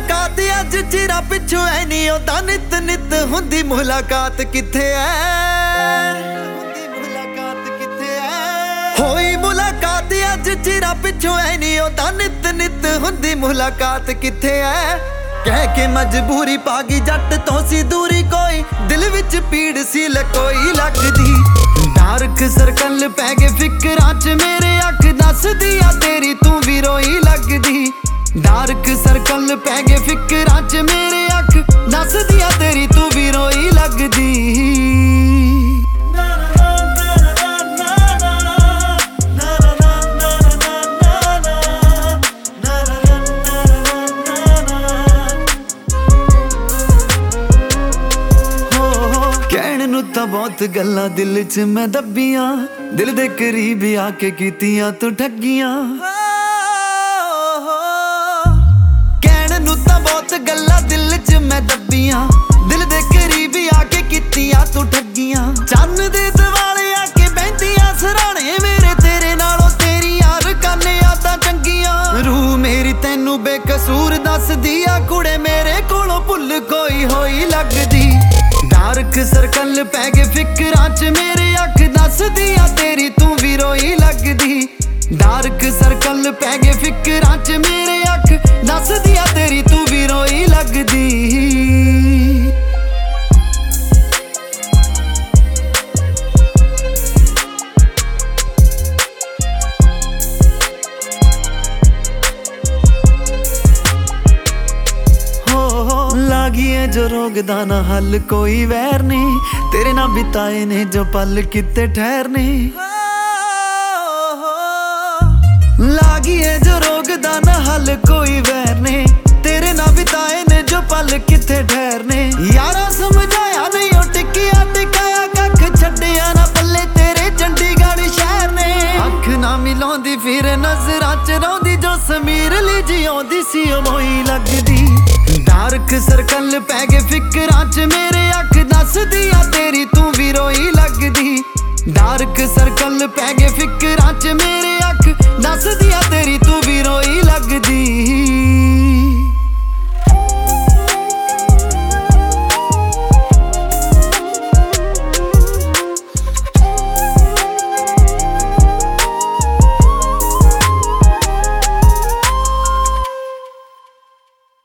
मुलाकात अज चिरा पिछों ऐ नी ओदा नित नित हुंदी मुलाकात किथे होई मुलाकात अज चिरा पिछों ऐ नी ओदा नित नित हुंदी मुलाकात किथे कह के मजबूरी पागी जट तो सी दूरी कोई दिल विच पीड़ सी लकोई लगदी डार्क सर्कल पै गए फिकरां च मेरे अख दस दिया तेरी तू भी रोई लगदी डार्क सर्कल पै गए फिकरां च मेरे अख दस दिया तेरी तू भी रोई लगदी कहण नूं तां बहुत गल्लां दिल च मैं दब्बियां दिल दे करीब आके कीतियां तू ठगियां बहुत गल्ला दिल च मैं दब्बियां दिल दे करीब आके कीतियां तू ठगियां चन्न दे दिवाले आके बहंदियां सराणे मेरे तेरे नालों तेरी यार काने यादां चंगियां रूह मेरी तैनू बेकसूर दस दिया कुड़े मेरे कोलों भुल कोई होई लगदी डार्क सर्कल पै गए फिकरां च मेरे अख दस दिया तेरी तू भी रोई लगदी डार्क सर्कल पै गए फिकरां च मेरे अख दस दिया तेरी तू भी रोई लगदी लागिए जो रोग दा ना हल कोई वैर नहीं तेरे ना बिताए ने जो पल किते ठहरने लागिए जो रोग दा ना हल कोई वैर ने तेरे ना बिताए ने जो पल किथे ठहरने यारा समझाया नहीं ओ टिकिया टिकाया कख छड्डिया ना पल्ले तेरे चंडीगढ़ शहर ने अख ना मिलाउंदी फिर नजरां च रौंदी जो समीर ली जिउंदी सी मोई लगदी डार्क सर्कल पै गए फिकरां च मेरे अख दस दिया तेरी तू भी रोई लगदी डार्क सर्कल पै गए फिकरां च मेरे अख दस दिया तेरी तू भी रोई लगदी